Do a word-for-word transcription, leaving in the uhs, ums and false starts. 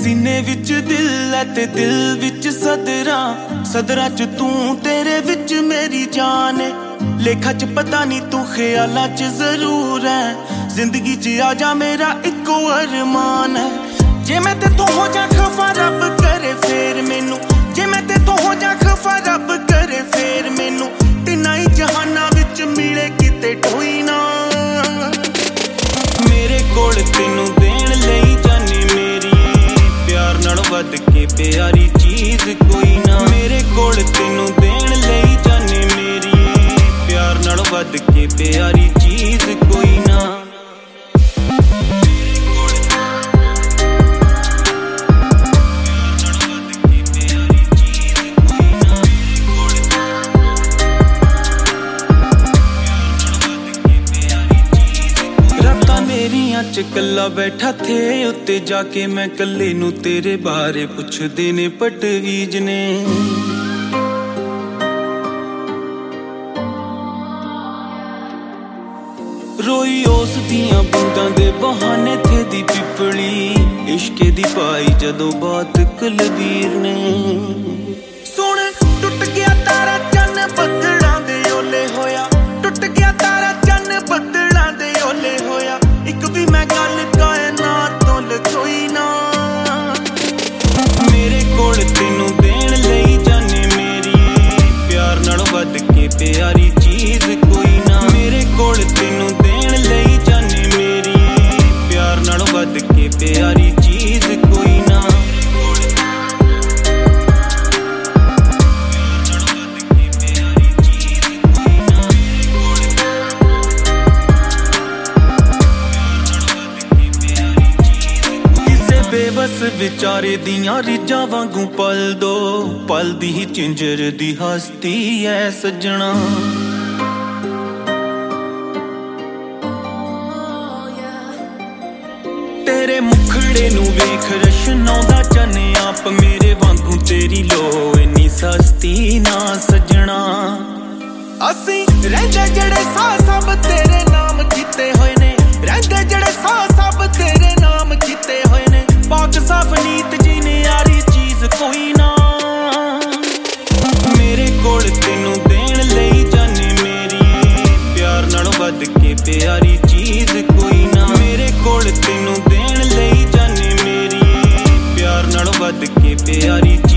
सीने विच दिल है ते दिल विच सदरा, सदरा च तू तेरे विच मेरी जान है। लेखा च पता नहीं तू ख्याला च जरूर है, जिंदगी च आजा मेरा इको अरमान है। जे मैं ते तो हो जा खफा रब करे फेर मैनू, जे मैं ते तो हो जा खफा रब करे फेर मैनू। तिना ही जहाना विच मिले किते कोई ना, मेरे कोल तेनू देण लई जाने मेरी, प्यार नाल वध के प्यारी चीज कोई ना। मेरे कोल तेनू देण लई जाने मेरी, प्यार नाल वध के प्यारी चीज कोई ना। च कला बैठा थे उत्ते जाके मैं कल्ले नू तेरे बारे पुछदे ने पटवीज ने। रोई उस दियां बूंदां दे बहाने थे दी पिपली, इश्के दी पाई जदों बात कुलवीर ने। सुन टुट गया तारा चन्न बदलां दे ओले होया, टुट गया तारा चन्न बदलां दे ओले होया। एक भी मैं गल कायनात तो लकोई ना, मेरे कोल तेनू देण लई जाने मेरी, प्यार नाल वध के प्यारी चीज कोई ना। मेरे कोल तेनू देण लई जाने मेरी, प्यार नाल वध के प्यारी चीज कोई ना। बेबस विचारे दियां रिजां वांगू पल दो, पल दी ही चिंजर दी हस्ती है सजना। तेरे मुखड़े नू वेख रशनाउंदा चने आप, मेरे वांगू तेरी लो इन्नी सस्ती ना सजना। असी रहिंदे जेड़े साह सब तेरे नाम कीते होए ने, रहिंदे जेड़े साह सब तेरे नाम कीते होए ने। पाक साफ नीत जीने यारी चीज कोई ना, मेरे कोल तेनू देण लई जाने मेरी, प्यार नाल वध के प्यारी चीज कोई ना। मेरे कोल तेनू देण लई जाने मेरी, प्यार नाल वध के प्यारी